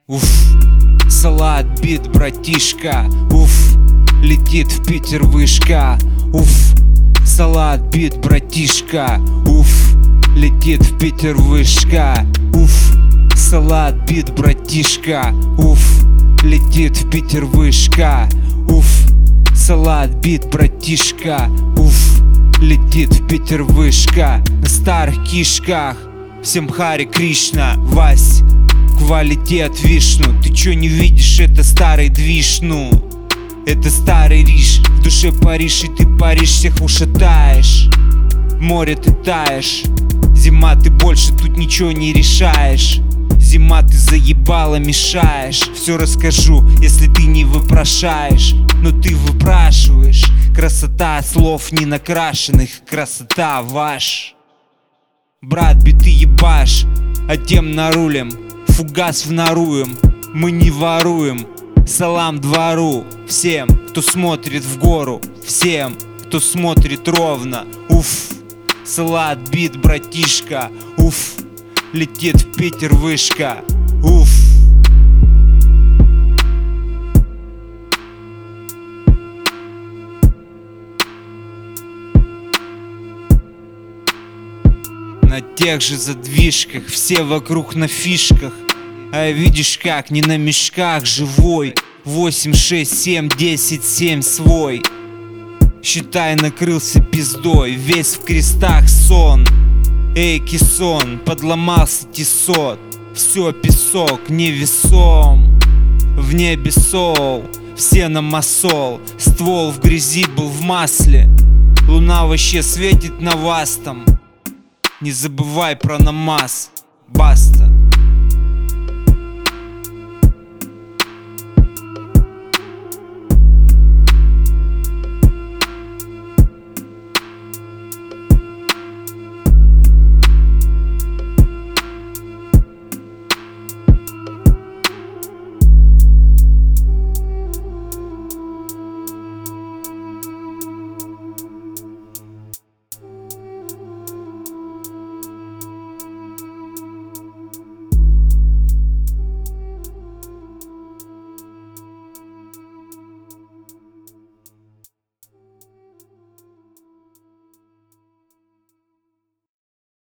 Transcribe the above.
Уф, салат бит, братишка. Уф, летит в Питер вышка. Уф, салат бит, братишка. Уф, летит в Питер вышка. Уф, салат бит, братишка. Уф, летит в Питер вышка. Уф, салат бит, братишка. Уф, летит в Питер вышка. На старых кишках всем Хари Кришна. Вась, квалитет вишну. Ты чё не видишь, это старый движ, ну. Это старый риш, в душе Париж, и ты Париж всех ушатаешь. В море ты таешь, зима, ты больше тут ничего не решаешь. Зима, ты заебала, мешаешь. Все расскажу, если ты не выпрошаешь. Но ты выпрашиваешь. Красота слов не накрашенных, красота ваш. Брат, биты ебашь, а тем нарулем. Фугас вноруем, мы не воруем. Салам двору, всем, кто смотрит в гору. Всем, кто смотрит ровно. Уф, салат бит, братишка. Уф, летит в Питер вышка. Уф. На тех же задвижках, все вокруг на фишках. А видишь как, не на мешках, живой. 8, 6, 7, 10, 7 свой. Считай, накрылся пиздой, весь в крестах сон. Эй, кессон, подломался тесот. Все песок, невесом. В небе сол, все на масол. Ствол в грязи был в масле. Луна вообще светит на вас там. Не забывай про намаз, баста.